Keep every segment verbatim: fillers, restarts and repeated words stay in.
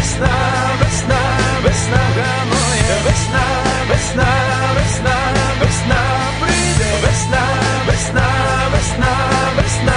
весна, весна, весна гамує, весна, весна, весна, весна прийде, весна, весна, весна, весна.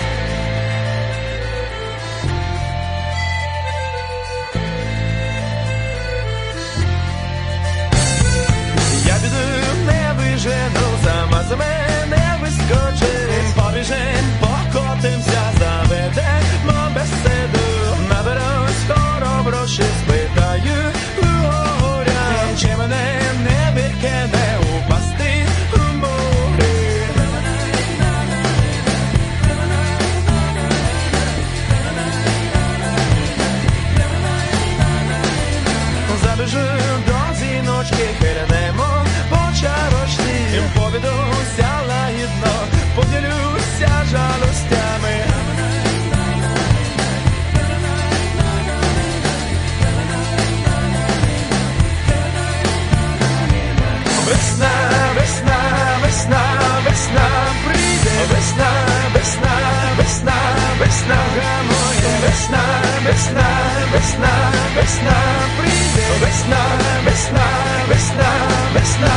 Я піду, не вижену, сама за мене вискочить, побіжим, покотимся, заведемо беседу, наберусь хороброші, спитаю у горя, чи мене не викине упасти у морі. Забіжу до зіночки, хилянемо по чарочці, повідуся лагідно, поділюся жалостями. Весна, весна, весна, весна прийде, весна, весна, весна, весна гамує, весна, весна, весна, весна прийде, весна, весна, весна, весна.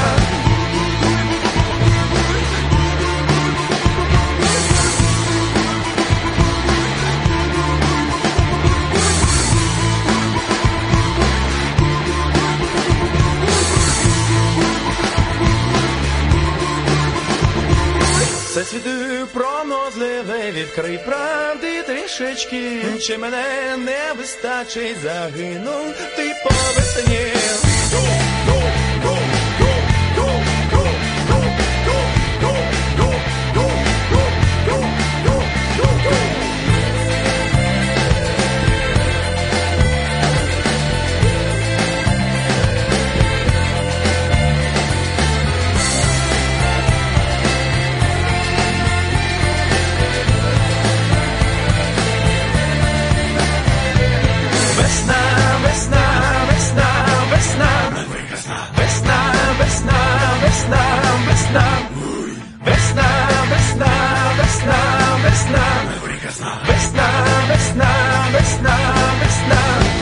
Це світу пронозливий, відкрий правди трішечки, чи мене не вистачить, загинув ти по весні. Весна, весна, весна, весна, весна.